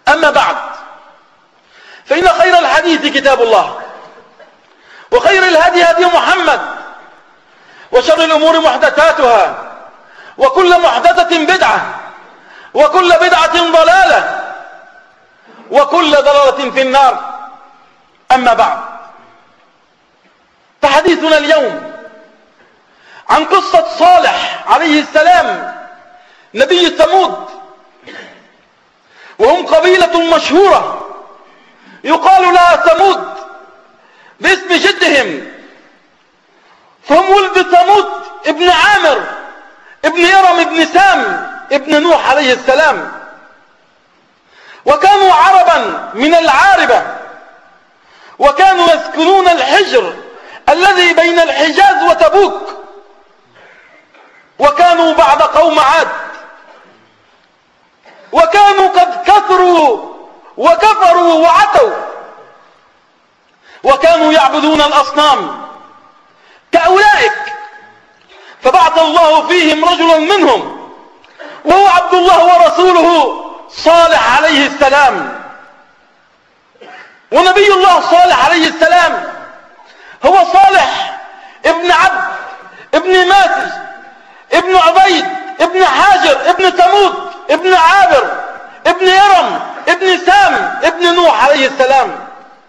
أما بعد، فإن خير الحديث كتاب الله، وخير الهدي هدي محمد، وشر الأمور محدثاتها، وكل محدثة بدعة، وكل بدعة ضلالة، وكل ضلالة في النار. أما بعد، فحديثنا اليوم عن قصة صالح عليه السلام نبي ثمود، وهم قبيلة مشهورة يقال لها ثمود باسم جدهم، فهم ولد ثمود ابن عامر ابن يرم ابن سام ابن نوح عليه السلام، وكانوا عربا من العاربة، وكانوا يسكنون الحجر الذي بين الحجاز وتبوك، وكانوا بعد قوم عاد، وكانوا قد كثروا وكفروا وعتوا، وكانوا يعبدون الأصنام كأولئك. فبعث الله فيهم رجلا منهم وهو عبد الله ورسوله صالح عليه السلام. ونبي الله صالح عليه السلام هو صالح ابن عبد ابن ماسج ابن عبيد ابن حاجر ابن ثمود ابن عابر ابن يرم ابن سام ابن نوح عليه السلام،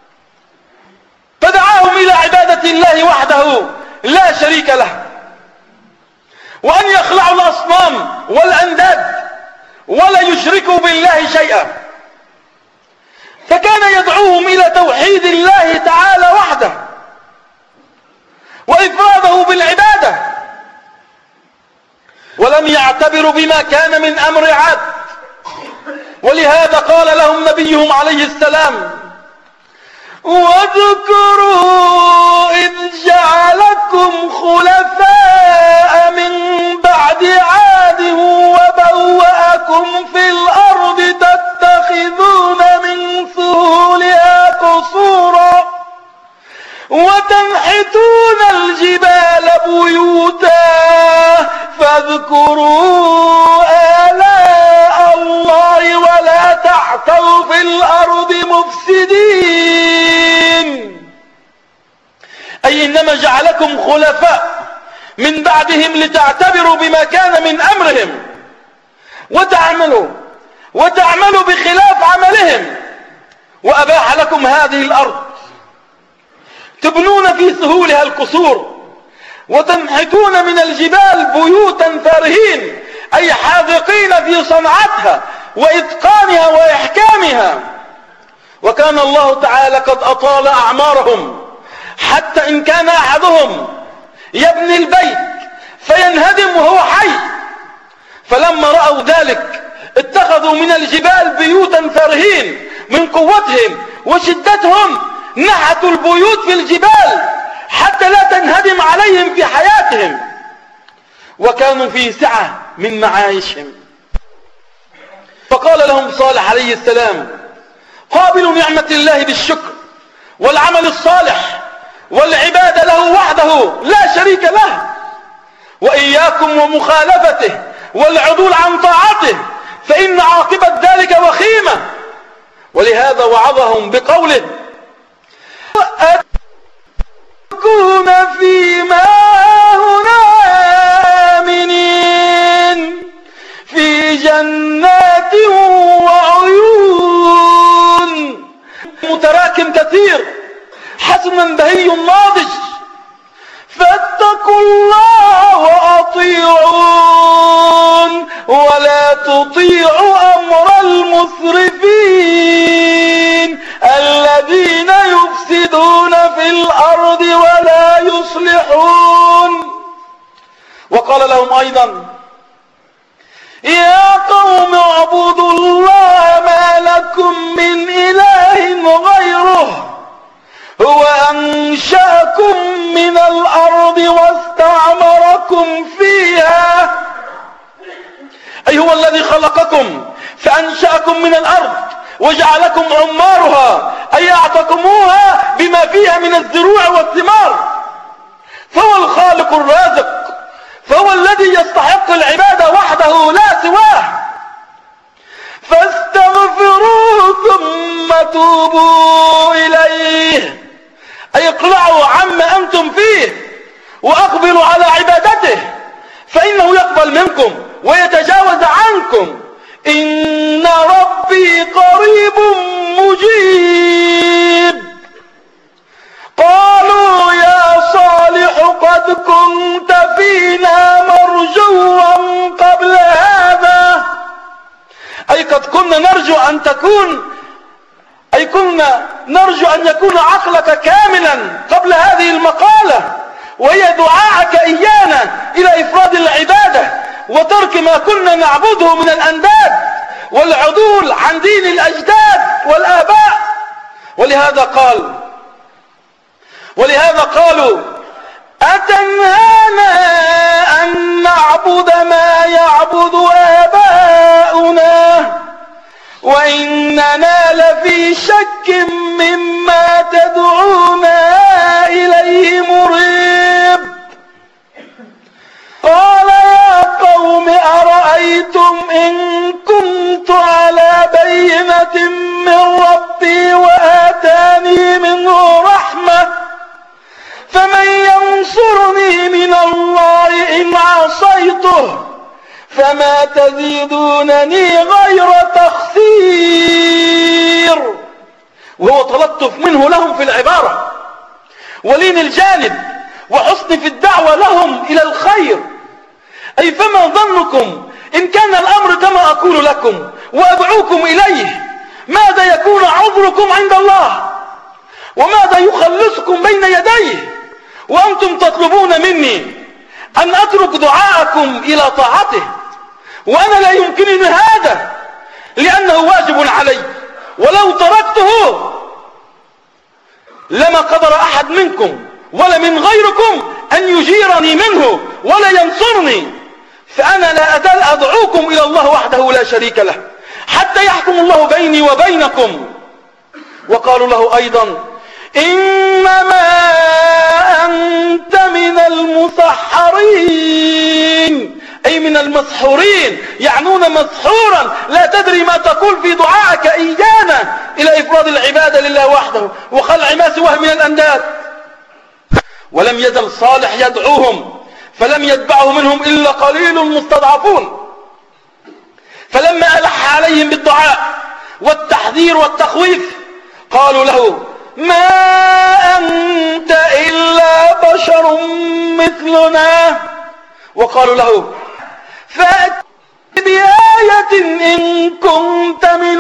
فدعاهم إلى عبادة الله وحده لا شريك له، وأن يخلعوا الأصنام والأنداد ولا يشركوا بالله شيئا. فكان يدعوهم إلى توحيد الله تعالى وحده وإفراده بالعبادة، ولم يعتبروا بما كان من أمر عاد. ولهذا قال لهم نبيهم عليه السلام: واذكروا إذ جعلكم خلفاء من بعد عاد وبوأكم في الأرض تتخذون من سهولها قصورا وتنحتون الجبال بيوتا فاذكروا آلاء الله ولا تعثوا في الأرض مفسدين. أي إنما جعلكم خلفاء من بعدهم لتعتبروا بما كان من أمرهم وتعملوا بخلاف عملهم، وأباح لكم هذه الأرض تبنون في سهولها القصور وتنحتون من الجبال بيوتا فارهين، أي حاذقين في صنعتها وإتقانها وإحكامها. وكان الله تعالى قد أطال أعمارهم، حتى إن كان أحدهم يبني البيت فينهدم وهو حي، فلما رأوا ذلك اتخذوا من الجبال بيوتا فارهين من قوتهم وشدتهم، نحتوا البيوت في الجبال حتى لا تنهدم عليهم في حياتهم، وكانوا في سعة من معايشهم. فقال لهم صالح عليه السلام: قابلوا نعمة الله بالشكر والعمل الصالح والعبادة له وحده لا شريك له، وإياكم ومخالفته والعدول عن طاعته، فإن عاقبة ذلك وخيمة. ولهذا وعظهم بقوله: أتكون فيما هنا آمنين في جنات وعيون، متراكم كثير حسن بهي ناضج، فاتقوا الله وأطيعون ولا تطيعوا أمر المسرفين الذين يفسدون في الأرض ولا يصلحون. وقال لهم أيضا: يا قوم اعبدوا الله ما لكم من إله غيره هو أنشأكم من الأرض واستعمركم فيها، أي هو الذي خلقكم فأنشأكم من الأرض وجعلكم عمارها، أي أعطكموها بما فيها من الزروع والثمار، فهو الخالق الرازق، فهو الذي يستحق العبادة وحده لا سواه، فاستغفروه ثم توبوا إليه، أي اقلعوا عما أنتم فيه وأقبلوا على عبادته، فإنه يقبل منكم ويتجاوز عنكم. إن ربي قريب مجيب. قالوا يا صالح قد كنت فينا مرجوا قبل هذا، أي قد كنا نرجو أن تكون، أي كنا نرجو أن يكون عقلك كاملا قبل هذه المقالة، وهي دعاءك إيانا إلى إفراد العبادة وترك ما كنا نعبده من الأنداد والعدول عن دين الأجداد والآباء. ولهذا قالوا أتنهانا أن نعبد ما يعبد آباؤنا وإننا لفي شك مما تدعونا إليه مريب. قال يا قوم أرأيتم إن كنت على بينة من ربي وآتاني منه رحمة فمن ينصرني من الله إن عصيته فما تزيدونني غير تخسير. وهو تلطف منه لهم في العبارة ولين الجانب وحسن في الدعوة لهم إلى الخير. أي فما ظنكم إن كان الأمر كما أقول لكم وأدعوكم إليه، ماذا يكون عذركم عند الله وماذا يخلصكم بين يديه وأنتم تطلبون مني أن أترك دعاءكم إلى طاعته، وأنا لا يمكنني هذا لأنه واجب علي، ولو تركته لما قدر أحد منكم ولا من غيركم أن يجيرني منه ولا ينصرني، فأنا لا أزال أدعوكم إلى الله وحده لا شريك له حتى يحكم الله بيني وبينكم. وقالوا له أيضا إنما أنت من المسحرين، أي من المسحورين، يعنون مسحورا لا تدري ما تقول في دعائك إيانا إلى إفراد العبادة لله وحده وخلع ما سواه من الأنداد. ولم يزل صالح يدعوهم فلم يتبعه منهم إلا قليل مستضعفون، فلما ألح عليهم بالدعاء والتحذير والتخويف قالوا له ما أنت إلا بشر مثلنا، وقالوا له فأت بآية إن كنت من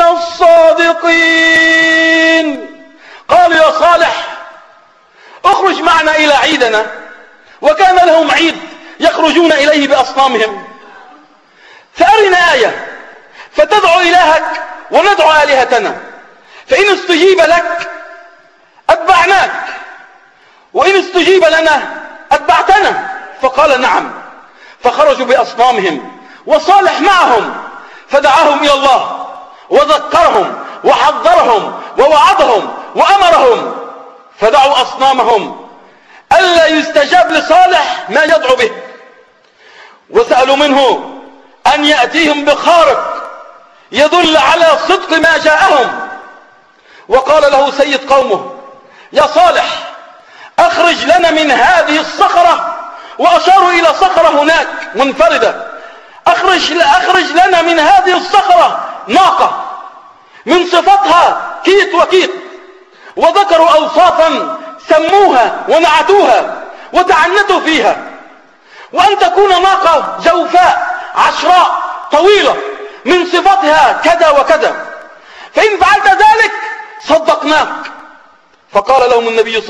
الصادقين. قالوا يا صالح اخرج معنا إلى عيدنا، وكان لهم عيد يخرجون إليه بأصنامهم، فأرنا آية فتدعو إلهك وندعو آلهتنا، فإن استجيب لك أتبعناك وإن استجيب لنا أتبعتنا. فقال نعم، فخرجوا بأصنامهم وصالح معهم فدعاهم إلى الله وذكرهم وحذرهم ووعظهم وأمرهم، فدعوا أصنامهم ألا يستجاب لصالح ما يدعو به، وسألوا منه أن يأتيهم بخارق يدل على صدق ما جاءهم. وقال له سيد قومه يا صالح أخرج لنا من هذه الصخرة، وأشاروا إلى صخرة هناك منفردة، أخرج لنا من هذه الصخرة ناقة من صفتها كيت وكيت، وذكروا أوصافا سموها ونعتوها وتعنتوا فيها، وأن تكون ناقة جوفاء عشراء طويلة من صفتها كذا وكذا، فإن فعلت ذلك صدقناك. فقال لهم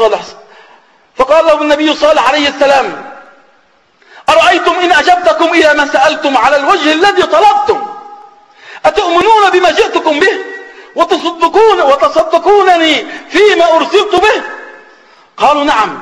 النبي صالح عليه السلام أرأيتم إن أجبتكم إلى ما سألتم على الوجه الذي طلبتم أتؤمنون بما جئتكم به وتصدقونني فيما أرسلت به؟ قالوا نعم.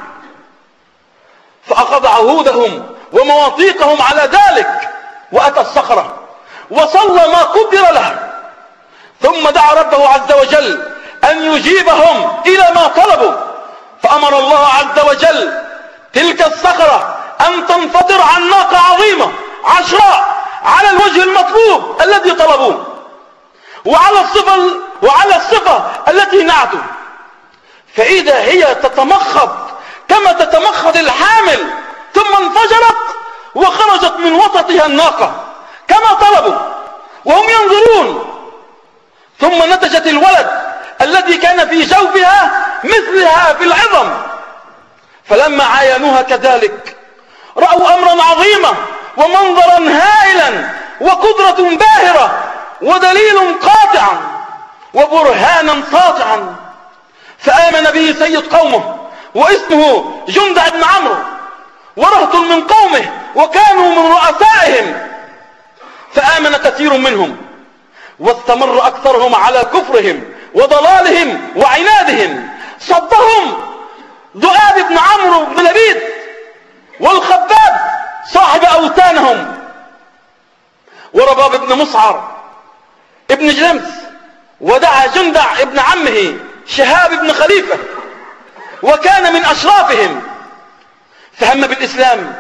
فأخذ عهودهم ومواثيقهم على ذلك وأتى الصخرة وصلى ما قدر له، ثم دعا ربه عز وجل أن يجيبهم إلى ما طلبوا، فأمر الله عز وجل تلك الصخرة أن تنفطر عن ناقة عظيمة عشراء على الوجه المطلوب الذي طلبوه، وعلى الصفة التي نعته، فإذا هي تتمخض كما تتمخض الحامل، ثم انفجرت وخرجت من وسطها الناقة كما طلبوا وهم ينظرون، ثم نتجت الولد الذي كان في جوفها مثلها في العظم. فلما عاينوها كذلك رأوا أمرا عظيما ومنظرا هائلا وقدرة باهرة ودليل قاطع وبرهانا ساطعا، فآمن به سيد قومه واسمه جندع بن عمرو ورهط من قومه وكانوا من رؤسائهم، فآمن كثير منهم واستمر أكثرهم على كفرهم وضلالهم وعنادهم. صدهم ذؤاب بن عمرو بن لبيد والخباب صاحب أوتانهم، ورباب بن مسعر ابن جلمس، ودعا جندع ابن عمه شهاب بن خليفة وكان من أشرافهم، فهم بالإسلام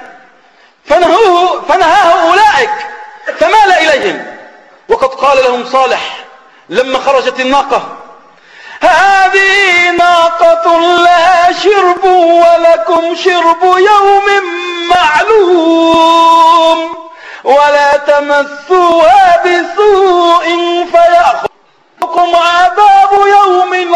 فنهاه أولئك فمال إليهم. وقد قال لهم صالح لما خرجت الناقة: هذه ناقة لها شرب ولكم شرب يوم معلوم ولا تمسوها بسوء فيأخذكم عذاب يوم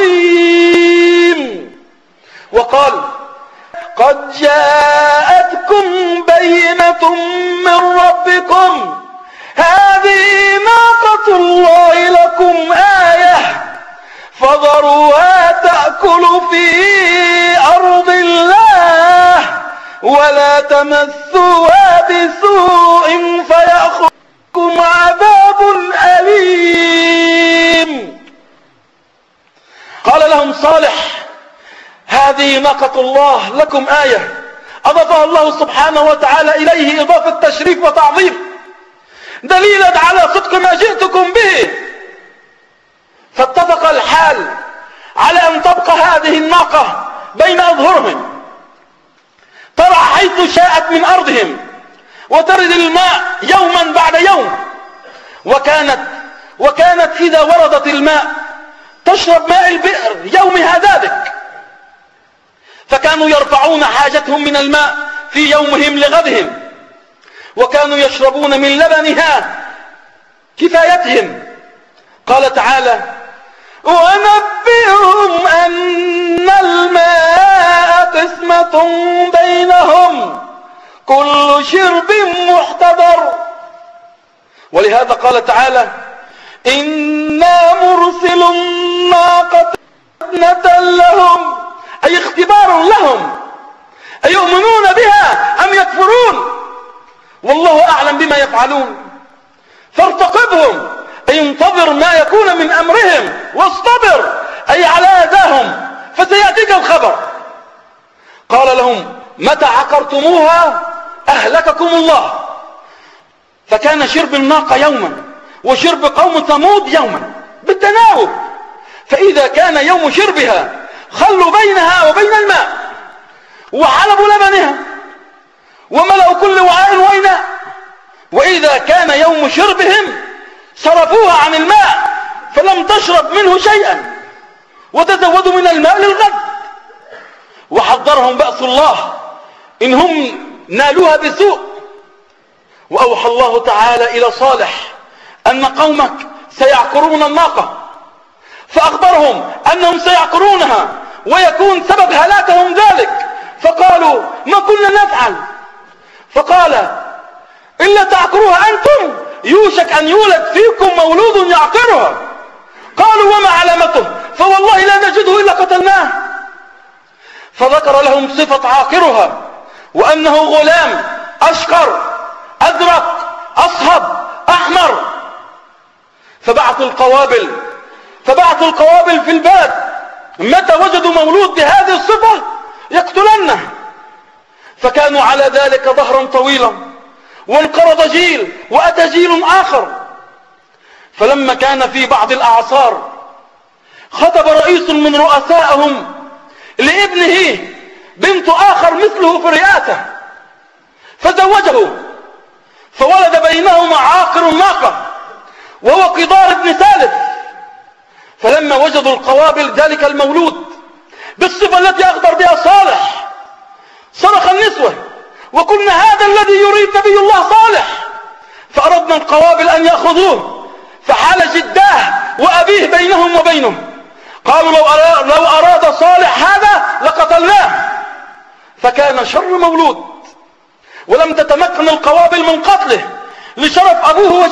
عظيم. وقال: قد جاءتكم بينة من ربكم، هذه ناقة الله لكم آية فذروها تأكل في أرض الله ولا تمسوها بسوء فيأخذكم عذاب أليم. قال لهم صالح: هذه ناقة الله لكم آية، أضافها الله سبحانه وتعالى إليه إضافة تشريف وتعظيم دليلا على صدق ما جئتكم به. فاتفق الحال على أن تبقى هذه الناقة بين أظهرهم ترعى حيث شاءت من أرضهم وترد الماء يوما بعد يوم، وكانت إذا وردت الماء تشرب ماء البئر يومها ذلك، فكانوا يرفعون حاجتهم من الماء في يومهم لغدهم، وكانوا يشربون من لبنها كفايتهم. قال تعالى: ونبئهم أن الماء قسمة بينهم كل شرب محتضر. ولهذا قال تعالى: إنا مرسل الناقة فتنة لهم، أي اختبار لهم، أيؤمنون بها أم يكفرون، والله أعلم بما يفعلون، فارتقبهم أي انتظر ما يكون من أمرهم، واصطبر أي على أذاهم فسيأتيك الخبر. قال لهم: متى عقرتموها أهلككم الله. فكان شرب الناقة يوما وشرب قوم ثمود يوما بالتناوب، فإذا كان يوم شربها خلوا بينها وبين الماء وحلبوا لبنها وملأوا كل وعاء وإناء، وإذا كان يوم شربهم صرفوها عن الماء فلم تشرب منه شيئا وتزودوا من الماء للغد. وحذرهم بأس الله إن هم نالوها بسوء. وأوحى الله تعالى إلى صالح أن قومك سيعقرون الناقة، فأخبرهم أنهم سيعقرونها ويكون سبب هلاكهم ذلك، فقالوا: ما كنا نفعل. فقال: إلا تعقروها أنتم يوشك أن يولد فيكم مولود يعقرها. قالوا: وما علامته؟ فوالله لا نجده إلا قتلناه. فذكر لهم صفة عاقرها وأنه غلام أشقر أزرق أصهب أحمر. فبعثوا القوابل في البلد، متى وجدوا مولود بهذه الصفة يقتلنه. فكانوا على ذلك ظهرا طويلا، وانقرض جيل وأتى جيل آخر. فلما كان في بعض الأعصار خطب رئيس من رؤسائهم لابنه بنت آخر مثله في الرئاسة، فزوجه، فولد بينهما عاقر الناقة وهو قدار بن سالف. فلما وجدوا القوابل ذلك المولود بالصفة التي أخبر بها صالح صرخ النسوة وقلنا هذا الذي يريد نبي الله صالح. فأردنا القوابل أن يأخذوه، فحال جداه وأبيه بينهم وبينه. قالوا لو أراد صالح هذا لقتلناه. فكان شر مولود، ولم تتمكن القوابل من قتله لشرف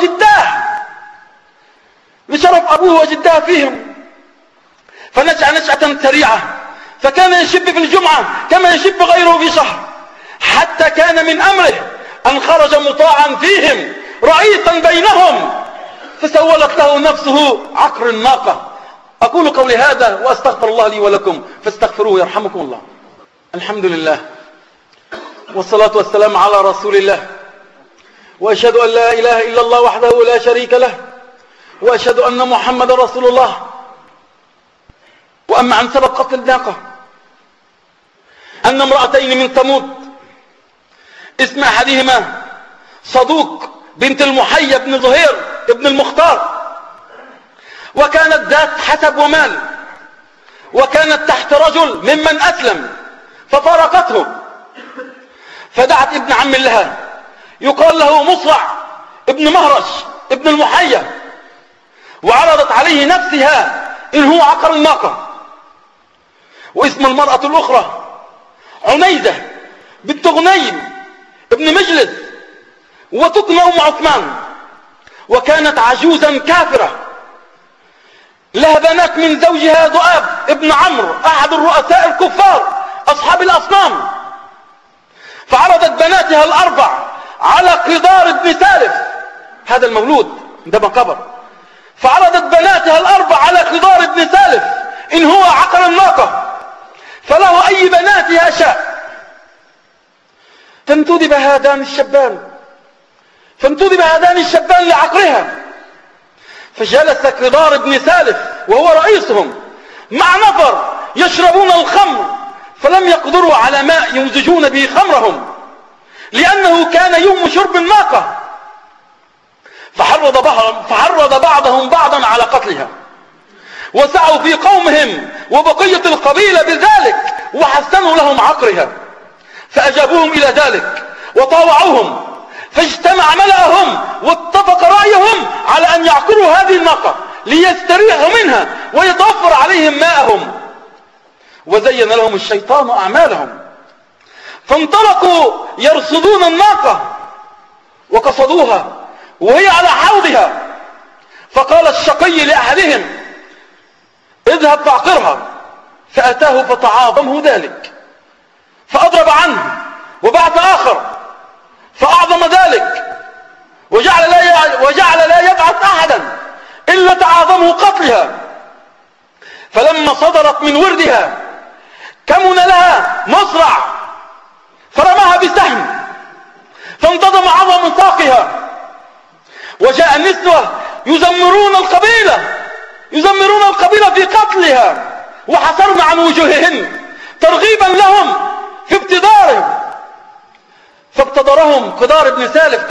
أبوه وجداه فيهم. فنشأ نشأة سريعة، فكان يشب في الجمعة كما يشب غيره في شهر، حتى كان من أمره أن خرج مطاعا فيهم رئيسا بينهم، فسولت له نفسه عقر الناقة. أقول قولي هذا وأستغفر الله لي ولكم فاستغفروه يرحمكم الله. الحمد لله والصلاة والسلام على رسول الله، وأشهد أن لا إله إلا الله وحده لا شريك له، وأشهد أن محمد رسول الله. وأما عن سبب قتل الناقة، أن امرأتين من ثمود اسم أحدهما صدوق بنت المحيى بن زهير بن المختار، وكانت ذات حسب ومال، وكانت تحت رجل ممن أسلم ففارقته، فدعت ابن عم لها يقال له مصرع ابن مهرش ابن المحيى، وعرضت عليه نفسها إن هو عقر الناقة. واسم المرأة الأخرى عنيزة بنت غنيم ابن مجلس، وتكنى أم عثمان، وكانت عجوزا كافرة، لها بنات من زوجها ذؤاب ابن عمرو أحد الرؤساء الكفار أصحاب الأصنام. فعرضت بناتها الأربع على قدار بن سالف هذا المولود عندما كبر، فعرضت بناتها الأربع على قدار بن سالف إن هو عقر الناقة فله أي بناتها شاء. فانتدب هذان الشبان لعقرها، فجلس قدار بن سالف وهو رئيسهم مع نفر يشربون الخمر، فلم يقدروا على ماء يمزجون به خمرهم لأنه كان يوم شرب الناقة، فحرض بعضهم بعضا على قتلها، وسعوا في قومهم وبقية القبيلة بذلك وحسنوا لهم عقرها، فأجابوهم إلى ذلك وطاوعوهم، فاجتمع ملأهم واتفق رأيهم على أن يعقروا هذه الناقة ليستريحوا منها ويتوفر عليهم ماءهم. وزين لهم الشيطان أعمالهم، فانطلقوا يرصدون الناقة وقصدوها وهي على حوضها، فقال الشقي لأحدهم اذهب فاعقرها، فأتاه فتعاظمه ذلك فأضرب عنه، وبعث آخر فأعظم ذلك، وجعل لا يبعث أحدا إلا تعاظمه قتلها. فلما صدرت من وردها كمن لها مصرع فرماها بسهم فانتظم عظم ساقها، وجاء النسوة يزمرون القبيلة في قتلها، وحسرن عن وجوههن ترغيبا لهم في ابتدارهم. فابتدرهم قدار بن سالف،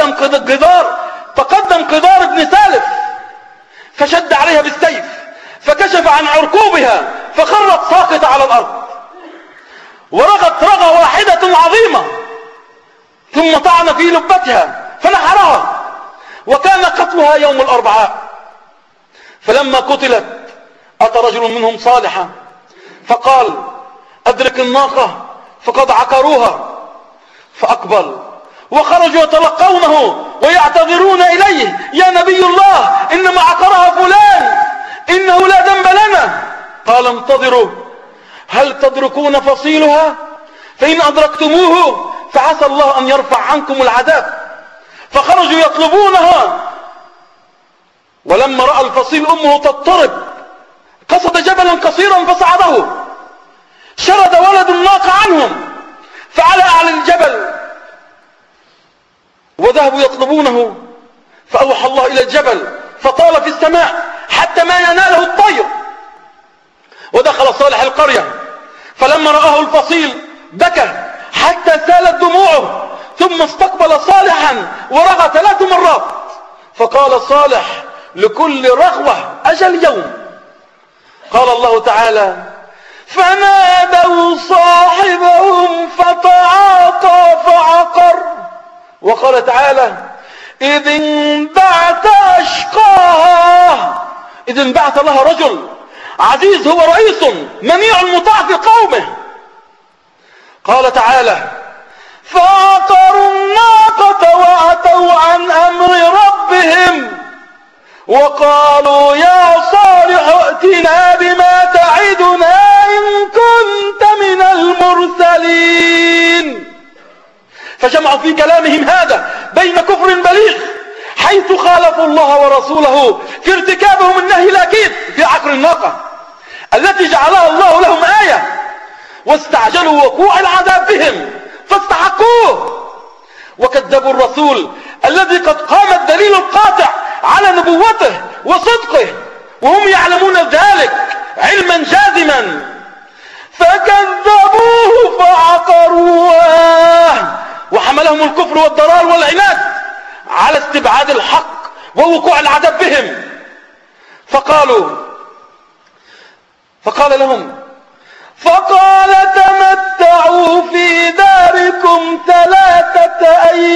تقدم قدار بن سالف فشد عليها بالسيف فكشف عن عرقوبها فخرت ساقطة على الأرض، ورغت رغة واحدة عظيمة، ثم طعن في لبتها فنحرها، وكان قتلها يوم الأربعاء. فلما قتلت أتى رجل منهم صالحا فقال أدرك الناقة فقد عقروها، فأقبل وخرجوا يتلقونه ويعتذرون إليه يا نبي الله إنما عقرها فلان إنه لا ذنب لنا. قال انتظروا هل تدركون فصيلها؟ فإن أدركتموه فعسى الله أن يرفع عنكم العذاب. فخرجوا يطلبونها، ولما رأى الفصيل أمه تضطرب قصد جبلا قصيرا فصعده، شرد ولد الناقة عنهم فعلى أعلى الجبل، وذهبوا يطلبونه، فأوحى الله إلى الجبل فطال في السماء حتى ما يناله الطير. ودخل صالح القرية فلما رآه الفصيل بكى حتى سالت دموعه، ثم استقبل صالحا ورغى 3 مرات. فقال صالح لكل رغوة أجل يوم. قال الله تعالى: فنادوا صاحبهم فتعاطى فعقر. وقال تعالى: إذ انبعث أشقاها، إذ انبعث لها رجل عزيز هو رئيس منيع مطاع في قومه. قال تعالى: فعقروا الناقة وعتوا عن أمر ربهم وقالوا يا صالح ائتنا بما تعدنا إن كنت من المرسلين. فجمعوا في كلامهم هذا بين كفر بليغ حيث خالفوا الله ورسوله في ارتكابهم النهي الأكيد في عقر الناقة التي جعلها الله لهم آية، واستعجلوا وقوع العذاب بهم فاستحقوه، وكذبوا الرسول الذي قد قام الدليل القاطع على نبوته وصدقه وهم يعلمون ذلك علما جازما، فكذبوه فعقروه، وحملهم الكفر والضلال والعناد على استبعاد الحق ووقوع العذاب بهم. فقال تمتعوا في داركم 3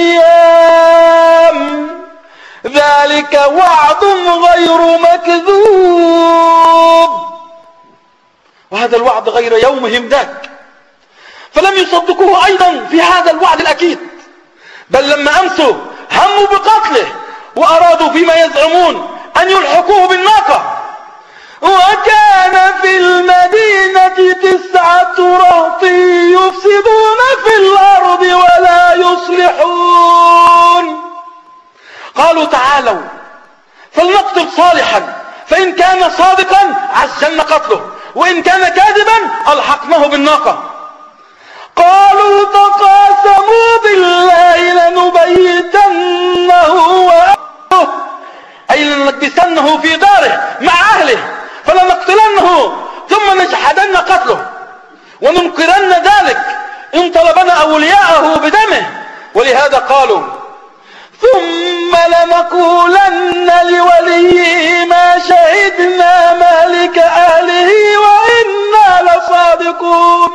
أيام ذلك وعد غير مكذوب. وهذا الوعد غير يومهم ذاك، فلم يصدقوه أيضا في هذا الوعد الأكيد، بل لما أمسوا هموا بقتله وأرادوا فيما يزعمون أن يلحقوه بالناقة. وكان في المدينة 9 رهط يفسدون في الأرض ولا يصلحون. قالوا تعالوا فلنقتل صالحا فإن كان صادقا عجلنا قتله وإن كان كاذبا ألحقناه بالناقة. قالوا تقاسموا بالله لنبيتنه وأهله، أي لنكبسنه في داره مع أهله فلنقتلنه ثم نجحدن قتله وننكرن ذلك إن طلبنا أولياءه بدمه. ولهذا قالوا ثم لنقولن لوليه ما شهدنا مهلك أهله وإنا لصادقون.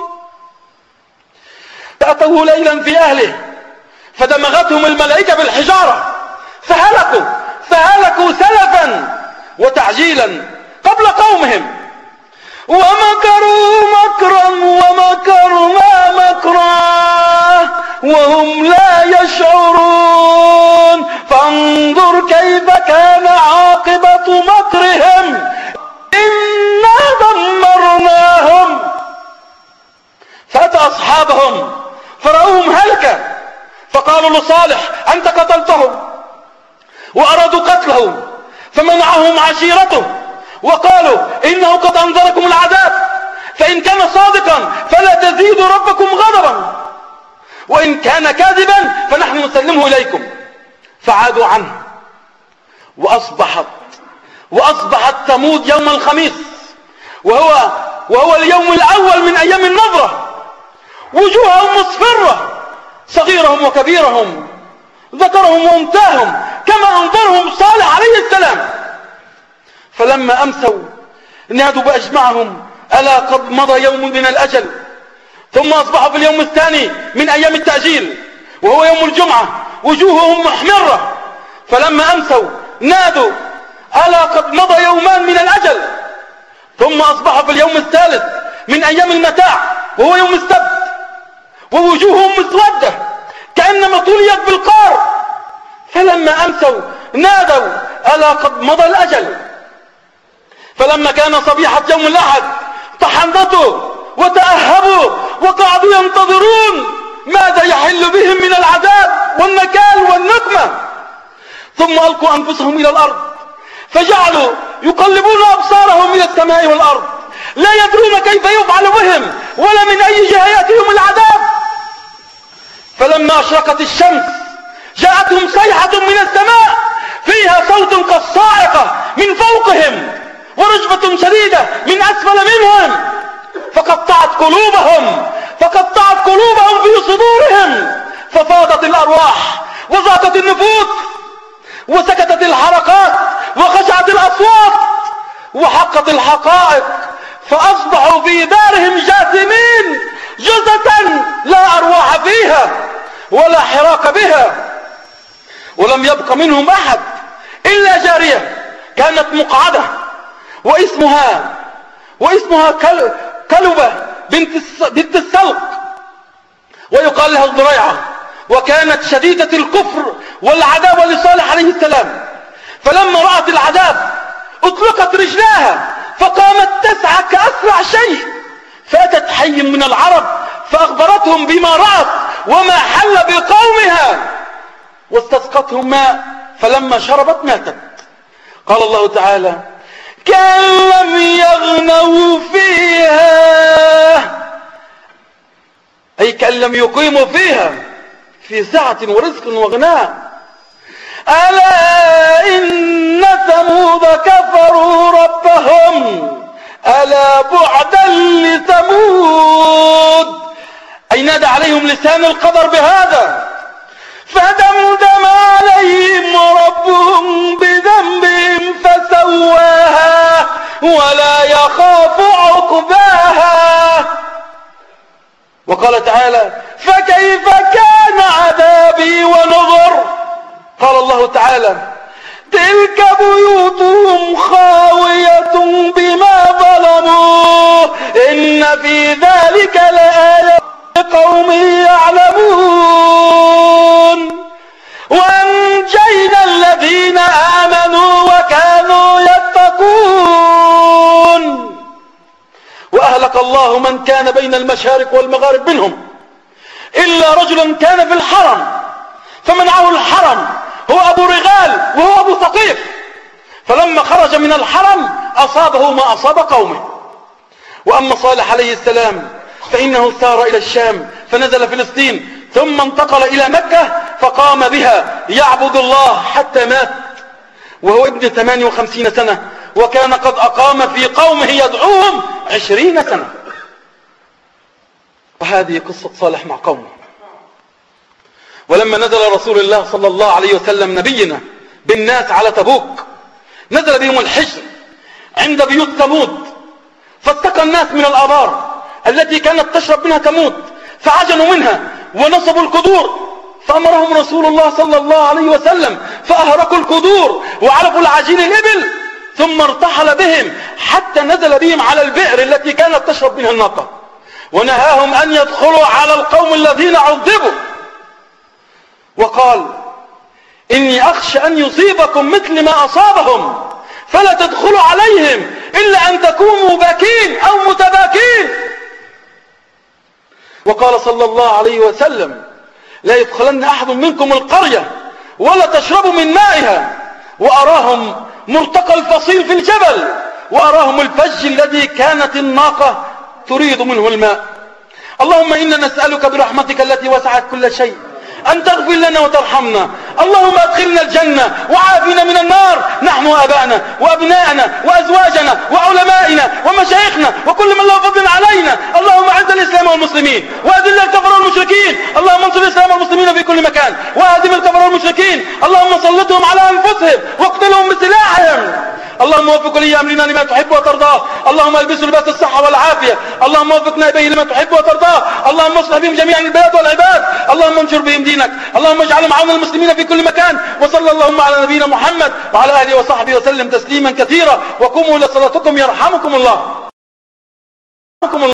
فأتوه ليلا في أهله فدمغتهم الملائكة بالحجارة فهلكوا سلفا وتعجيلا قبل قومهم. ومكروا مكرا ومكرنا مكرا وهم لا يشعرون. فانظر كيف كان عاقبة مكرهم إنا دمرناهم. فأتى أصحابهم فرأوهم هلكا فقالوا لصالح أنت قتلته، وأرادوا قتله فمنعهم عشيرته وقالوا إنه قد أنذركم العذاب فإن كان صادقا فلا تزيدوا ربكم غضبا وإن كان كاذبا فنحن نسلمه إليكم. فعادوا عنه وأصبحت ثمود يوم الخميس وهو اليوم الأول من أيام النظرة، وجوههم مصفرة صغيرهم وكبيرهم ذكرهم وانتاهم كما أنذرهم صالح عليه السلام. فلما أمسوا نادوا بأجمعهم ألا قد مضى يوم من الأجل. ثم أصبحوا في اليوم الثاني من أيام التأجيل وهو يوم الجمعة وجوههم محمرة. فلما أمسوا نادوا ألا قد مضى يومان من الأجل. ثم أصبحوا في اليوم الثالث من أيام المتاع وهو يوم السبت ووجوههم مسودة كأنما طليت بالقار. فلما أمسوا نادوا ألا قد مضى الأجل. فلما كان صبيحة يوم الأحد تحنطوا وتأهبوا وقعدوا ينتظرون ماذا يحل بهم من العذاب والنكال والنقمة. ثم ألقوا أنفسهم إلى الأرض فجعلوا يقلبون أبصارهم إلى السماء والأرض لا يدرون كيف يفعل بهم ولا من أي جهة يأتيهم العذاب. فلما أشرقت الشمس جاءتهم صيحة من السماء فيها صوت كالصاعقة من فوقهم ورجفة شديدة من أسفل منهم فقطعت قلوبهم في صدورهم ففاضت الأرواح وضاقت النفوس وسكتت الحركات وخشعت الأصوات وحقت الحقائق، فأصبحوا في دارهم جاثمين جثثا لا أرواح فيها ولا حراك بها. ولم يبق منهم أحد إلا جارية كانت مقعدة واسمها كلبة بنت السلق، ويقال لها الضريعة، وكانت شديدة الكفر والعداوة لصالح عليه السلام. فلما رأت العذاب اطلقت رجلاها فقامت تسعى كأسرع شيء، فأتت حي من العرب فأخبرتهم بما رأت وما حل بقومها، واستسقتهم ماء، فلما شربت ماتت. قال الله تعالى: كأن لم يغنوا فيها، أي كأن لم يقيموا فيها في سعة ورزق وغناء. ألا إن ثمود كفروا ربهم ألا بعدا لثمود، أي نادى عليهم لسان القدر بهذا، فدمدم عليهم ربهم بذنبهم فسواها ولا يخاف عقباها. وقال تعالى: فكيف كان عذابي ونذر. قال الله تعالى: تلك بيوتهم خاوية بما ظلموا إن في ذلك لآية لقوم يعلمون. وأنجينا الذين آمنوا وكانوا يتقون. وأهلك الله من كان بين المشارق والمغارب منهم إلا رجلا كان في الحرم فمنعه الحرم، هو أبو رغال وهو أبو ثقيف، فلما خرج من الحرم أصابه ما أصاب قومه. وأما صالح عليه السلام فإنه سار إلى الشام فنزل فلسطين ثم انتقل إلى مكة فقام بها يعبد الله حتى مات وهو ابن 58 سنة، وكان قد أقام في قومه يدعوهم 20 سنة. وهذه قصة صالح مع قومه. ولما نزل رسول الله صلى الله عليه وسلم نبينا بالناس على تبوك، نزل بهم الحجر عند بيوت ثمود، فاتقى الناس من الآبار التي كانت تشرب منها ثمود فعجنوا منها ونصبوا القدور، فأمرهم رسول الله صلى الله عليه وسلم فأهرقوا القدور وعرفوا العجين الإبل، ثم ارتحل بهم حتى نزل بهم على البئر التي كانت تشرب منها الناقة، ونهاهم أن يدخلوا على القوم الذين عذبوا، وقال: إني أخشى أن يصيبكم مثل ما أصابهم فلا تدخلوا عليهم إلا أن تكونوا باكين أو متباكين. وقال صلى الله عليه وسلم: لا يدخلن أحد منكم القرية ولا تشربوا من مائها. وأراهم مرتقى الفصيل في الجبل، وأراهم الفج الذي كانت الناقة تريد منه الماء. اللهم إنا نسألك برحمتك التي وسعت كل شيء أن تغفر لنا وترحمنا. اللهم أدخلنا الجنة وعافنا من النار، نحن وأبائنا وأبنائنا وأزواجنا وعلمائنا ومشايخنا وكل من له فضل علينا. اللهم أعز الإسلام والمسلمين وأذل الكفر والمشركين. اللهم انصر الإسلام والمسلمين في كل مكان وأهدم الكفر والمشركين. اللهم سلطهم على أنفسهم واقتلهم بسلاحهم. اللهم وفق ولي أمرنا لما تحب وترضاه. اللهم البسوا لباس الصحة والعافية. اللهم وفق نائبيه لما تحب وترضاه. اللهم اصلح بهم جميعا البلاد والعباد. اللهم انشر بهم دينك. اللهم اجعلهم عون المسلمين في كل مكان. وصلى اللهم على نبينا محمد وعلى آله وصحبه وسلم تسليما كثيرا. وقوموا إلى صلاتكم يرحمكم الله.